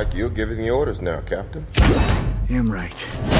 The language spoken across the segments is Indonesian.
like you're giving the orders now, Captain. Damn right.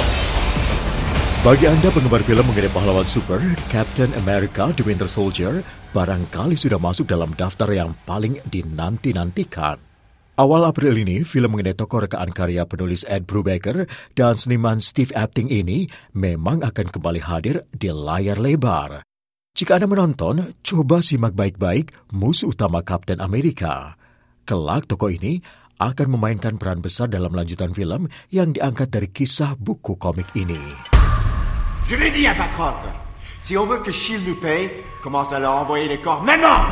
Bagi Anda penggemar film mengenai pahlawan super, Captain America The Winter Soldier barangkali sudah masuk dalam daftar yang paling dinanti-nantikan. Awal April ini, film mengenai tokoh rekaan karya penulis Ed Brubaker dan seniman Steve Epting ini memang akan kembali hadir di layar lebar. Jika Anda menonton, coba simak baik-baik musuh utama Captain America. Kelak tokoh ini akan memainkan peran besar dalam lanjutan film yang diangkat dari kisah buku komik ini. Je l'ai dit à Patroc, si on veut que S.H.I.E.L.D. nous paye, commence à leur envoyer les corps maintenant!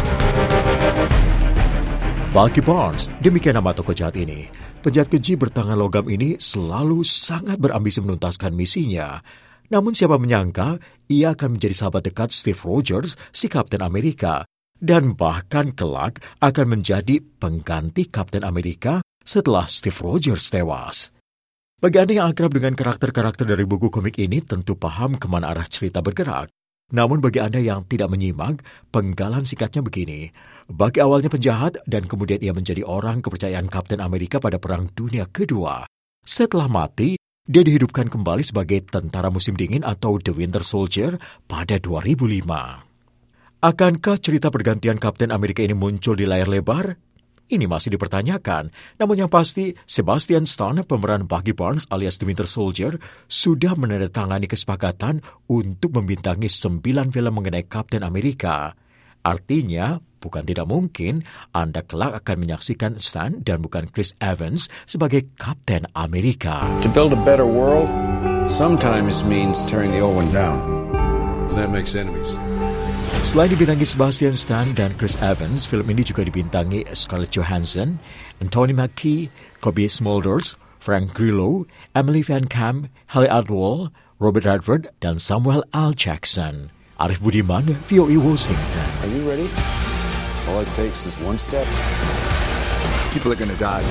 Bucky Barnes, demikian nama tokoh jahat ini. Penjahat keji bertangan logam ini selalu sangat berambisi menuntaskan misinya. Namun siapa menyangka, ia akan menjadi sahabat dekat Steve Rogers, si Kapten Amerika. Dan bahkan kelak akan menjadi pengganti Kapten Amerika setelah Steve Rogers tewas. Bagi Anda yang akrab dengan karakter-karakter dari buku komik ini tentu paham kemana arah cerita bergerak. Namun bagi Anda yang tidak menyimak, penggalan singkatnya begini. Bucky awalnya penjahat dan kemudian ia menjadi orang kepercayaan Kapten Amerika pada Perang Dunia Kedua. Setelah mati, dia dihidupkan kembali sebagai tentara musim dingin atau The Winter Soldier pada 2005. Akankah cerita pergantian Kapten Amerika ini muncul di layar lebar? Ini masih dipertanyakan. Namun yang pasti, Sebastian Stan, pemeran Bucky Barnes alias The Winter Soldier, sudah menandatangani kesepakatan untuk membintangi 9 film mengenai Kapten Amerika. Artinya, bukan tidak mungkin Anda kelak akan menyaksikan Stan dan bukan Chris Evans sebagai Kapten Amerika. To build a better world sometimes means tearing the old one down. And that makes enemies. Selain dibintangi Sebastian Stan dan Chris Evans, film ini juga dibintangi Scarlett Johansson, Anthony Mackie, Kobe Smulders, Frank Grillo, Emily Van Camp, Halle Atwell, Robert Redford, dan Samuel L. Jackson. Arif Budiman, VOA Washington. Are you ready? All it takes is one step. People are gonna die.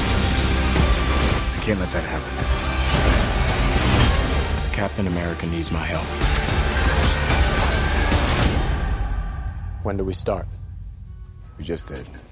I can't let that happen. Captain America needs my help. When do we start? We just did.